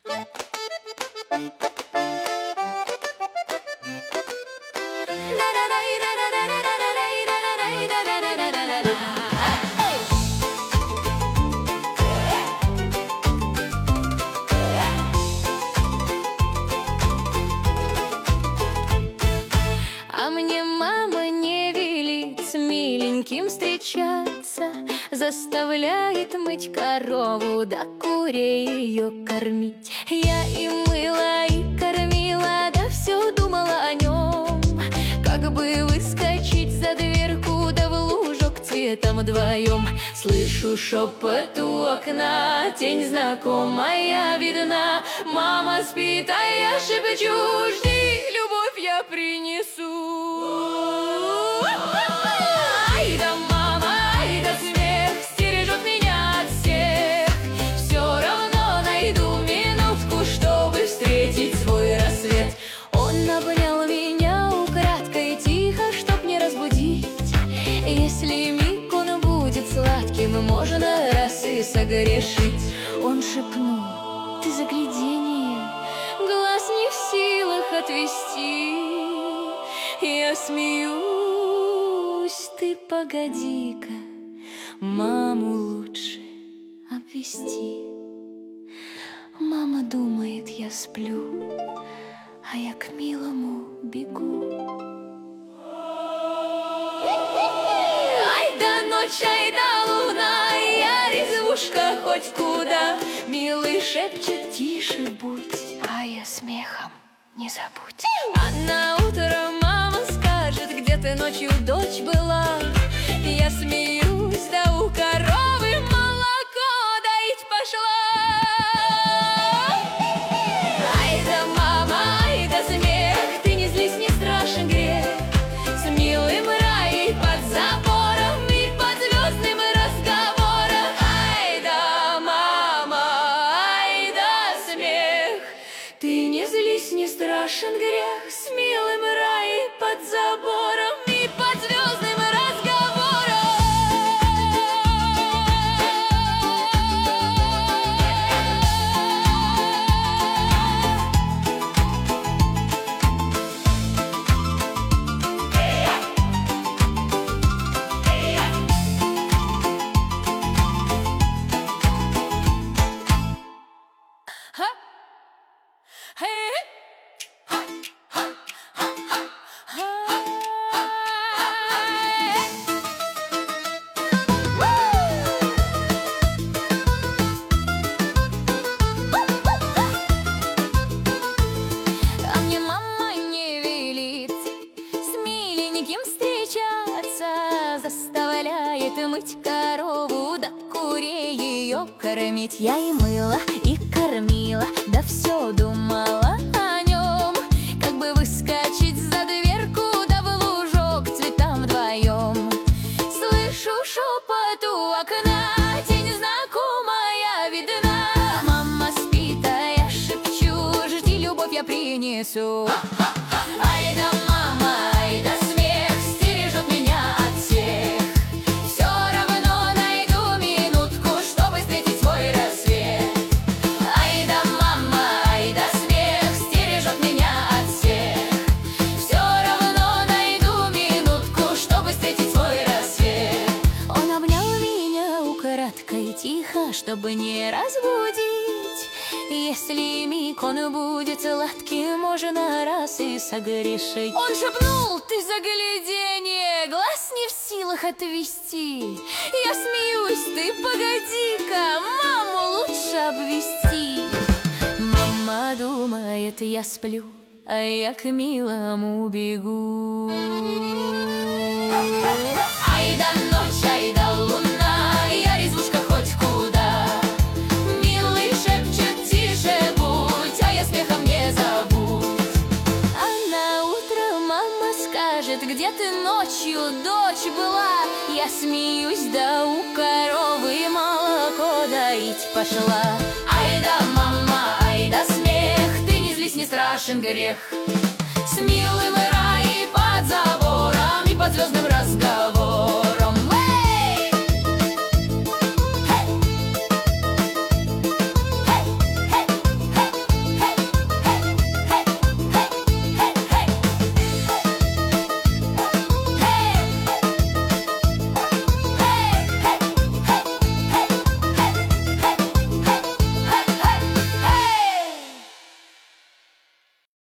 А мне мама не велит с миленьким встречаться, заставляет мыть корову, да курей ее кормить. Я и мыла, и кормила, да все думала о нем. Как бы выскочить за дверку, да в лужок цветом вдвоем. Слышу шепот у окна, тень знакомая видна. Мама спит, а я шепчу: жди, любовь я принесу. Ай да мама, ай да смех, стережет меня от всех. Все равно найду минутку, чтобы встретить свой рассвет. Он обнял меня украдкой, тихо, чтоб не разбудить. Если миг он будет сладким, можно раз и согрешить. Он шепнул: ты загляденье, глаз не в силах отвести. Я смеюсь, ты погоди-ка, маму лучше обвести. Мама думает, я сплю, а я к милому бегу. Ай да ночь, ай да луна, я резвушка хоть куда. Милый шепчет: тише будь, а я смехом не забудь. А на утро мама скажет: где ты ночью, дочь, была? Я смеюсь, да у коровы молоко доить пошла. Ай да мама, ай да смех, ты не злись, не страшен грех. С милым рай под забором и под звездным разговором. Ай да мама, ай да смех, ты не злись, не страшен грех. С милым рай под забором и под звездным разговором. Ха! Hey! А мне мама не велит с миленьким встречаться, заставляет мыть корову, да курей ее кормить. Я и мыла, и кормила, да все думала о нем. Как бы выскочить за дверку, да в лужок цветам вдвоем. Слышу шепот у окна, тень знакомая видна. Мама спит, а я шепчу: жди, любовь я принесу. Ай да мама, ай да смех, стережет меня от всех. Все равно найду минутку, чтобы встретить свой рассвет. Ай да мама, ай да смех, стережет меня от всех. Все равно найду минутку, чтобы встретить свой рассвет. Он обнял меня украдкой, тихо, чтобы не разбудить. Если миг он будет сладким, можно раз и согрешить. Он шепнул: ты загляденье, глаз не в силах отвести. Я смеюсь, ты погоди-ка, маму лучше обвести. Мама думает, я сплю, а я к милому бегу. Ай да ночь, ай да луна, я резвушка хоть куда. Милый шепчет: тише будь, а я смехом не забудь. А на утро мама скажет: где ты ночью, дочь, была? Я смеюсь, да у коровы молоко доить пошла. Ай да мама, ай да смех, ты не злись, не страшен грех. С милым рай под забором и под звездным разговором.